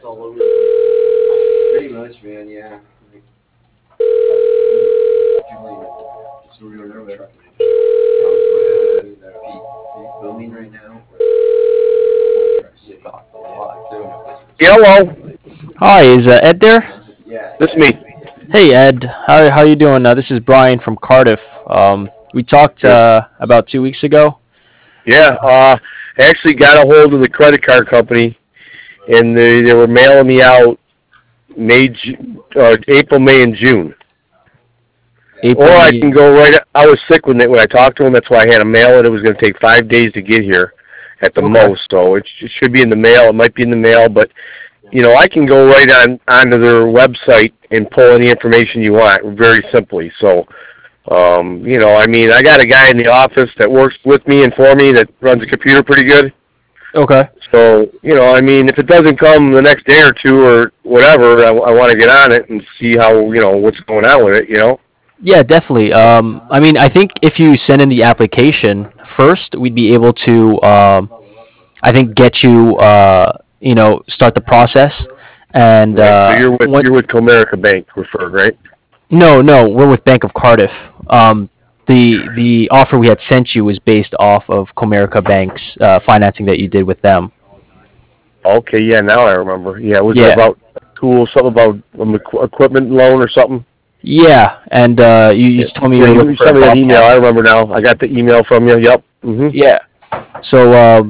Pretty much, man. Yeah. Just so we don't know that. Booming right now. Hello, Hi, is Ed there? Yeah. this is me. Hey Ed, how you doing? This is Brian from Cardiff. We talked Good. about 2 weeks ago. Yeah, I actually got a hold of the credit card company, and they were mailing me out April, May, and June. April, Or I May. can go right. I was sick when I talked to them. That's why I had to mail it. It was going to take 5 days to get here, at the Okay. most. So it should be in the mail. It might be in the mail, but I can go right onto their website and pull any information you want very simply. So, I got a guy in the office that works with me and for me that runs a computer pretty good. Okay. So, if it doesn't come the next day or two or whatever, I want to get on it and see how, what's going on with it. Yeah, definitely. I think if you send in the application first, we'd be able to, I think, get you, start the process. And Right. So what? you're with Comerica Bank referred, right? No, we're with Bank of Cardiff. The offer we had sent you was based off of Comerica Bank's financing that you did with them. Okay, yeah, now I remember. Yeah, was it Yeah. about tool, something about equipment loan or something? Yeah, and you Yeah, just told me you yeah, were you looking for a sent me that email. I Bobcat. remember now. I got the email from you. Yep. Yeah. So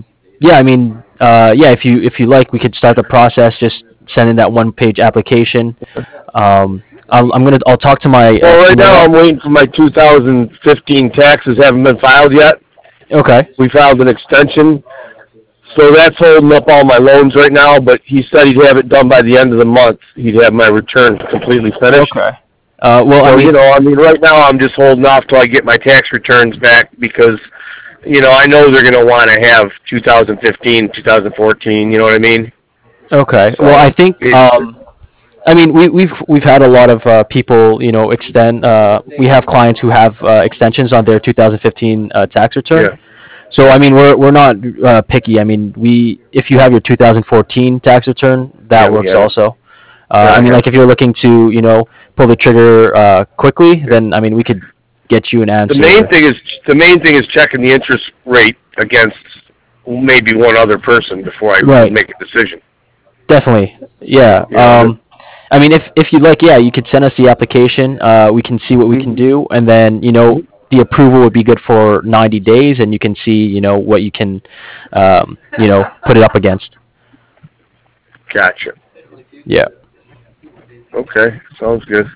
if you like, we could start the process. Just send in that one-page application. I'll talk to my Well, right team now about. I'm waiting for my 2015 taxes. Haven't been filed yet. Okay. We filed an extension, so that's holding up all my loans right now. But he said he'd have it done by the end of the month. He'd have my return completely finished. Okay. Well, So right now I'm just holding off till I get my tax returns back because I know they're going to want to have 2015, 2014. You know what I mean? okay. So Well, I think it, we've had a lot of people extend. We have clients who have extensions on their 2015 tax return. yeah, So we're not picky. We if you have your 2014 tax return, that yeah, we works have it. also. Yeah, I have Like it. if you're looking to pull the trigger quickly, then we could get you an The answer. main thing is checking the interest rate against maybe one other person before I really Right. make a decision. Definitely. Yeah. If you'd like, yeah, you could send us the application. We can see what we can do, and then the approval would be good for 90 days, and you can see what you can put it up against. Gotcha. Yeah. Okay, sounds good.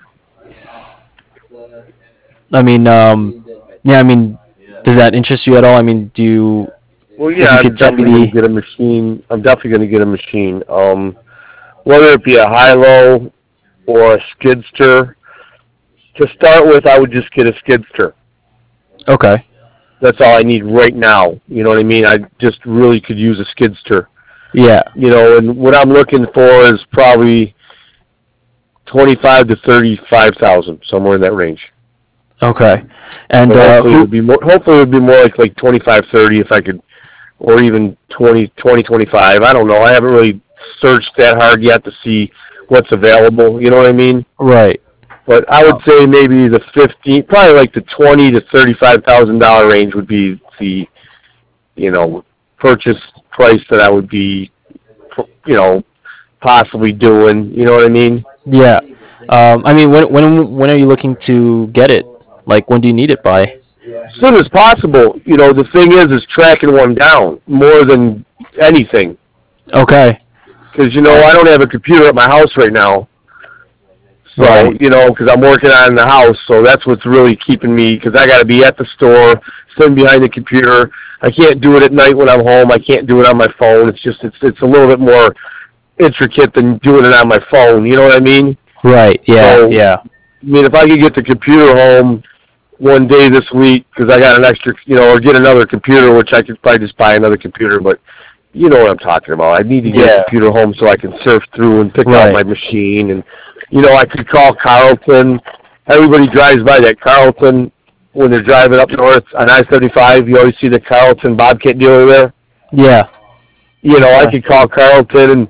Yeah. Does that interest you at all? Do you? Well, If yeah, you I'm could send me definitely going to the. get a machine. I'm definitely going to get a machine. Whether it be a high-low or a skidster. To start with, I would just get a skidster. Okay. That's all I need right now. You know what I mean? I just really could use a skidster. Yeah. And what I'm looking for is probably 25 to 35,000, somewhere in that range. Okay. And But hopefully it who? would be more. Hopefully it would be more like 25, 30, if I could, or even 20, 25. I don't know. I haven't really searched that hard yet to see what's available. You know what I mean? Right. But I would say maybe the 15, probably like the 20 to $35,000 range would be the, purchase price that I would be, possibly doing. You know what I mean? Yeah. When are you looking to get it? Like, when do you need it by? As soon as possible. The thing is tracking one down more than anything. Okay. Because, I don't have a computer at my house right now. So, Right. because I'm working on the house, so that's what's really keeping me, because I got to be at the store, sitting behind the computer. I can't do it at night when I'm home. I can't do it on my phone. It's just, it's a little bit more intricate than doing it on my phone. You know what I mean? Right. Yeah. So, Yeah. if I could get the computer home one day this week, because I got an extra, or get another computer, which I could probably just buy another computer, but you know what I'm talking about. I need to get a Yeah. computer home so I can surf through and pick out Right. my machine. And, I could call Carlton. Everybody drives by that Carlton when they're driving up north on I-75. You always see the Carlton Bobcat dealer there. Yeah. I Okay. could call Carlton and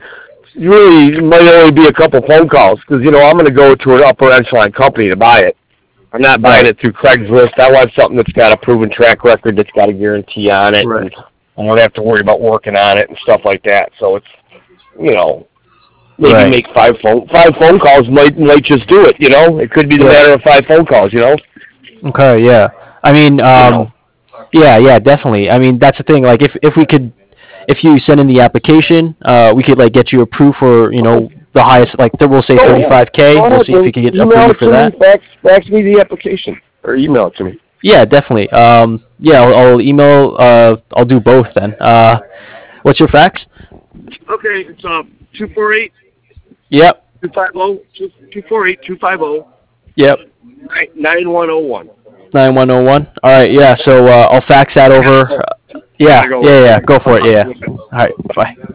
really it might only be a couple phone calls because I'm going to go to an upper echelon company to buy it. I'm not buying it through Craigslist. I want something that's got a proven track record, that's got a guarantee on it. Right. And I don't have to worry about working on it and stuff like that. So it's, maybe Right. make five phone calls might just do it. It could be the matter of 5 phone calls. Okay, yeah. I mean, yeah, definitely. I mean, that's the thing. Like, if you send in the application, we could like get you approved for the highest. Like, we'll say 35K. We'll see if we can get approved for that. Fax me the application or email it to me. Yeah, definitely. Yeah, I'll email. I'll do both then. What's your fax? Okay, it's 248 Yep. 250 248 Yep. 9101. 9101. All right. Yeah. So I'll fax that over. Yeah. Go for it. Yeah. All right. Bye.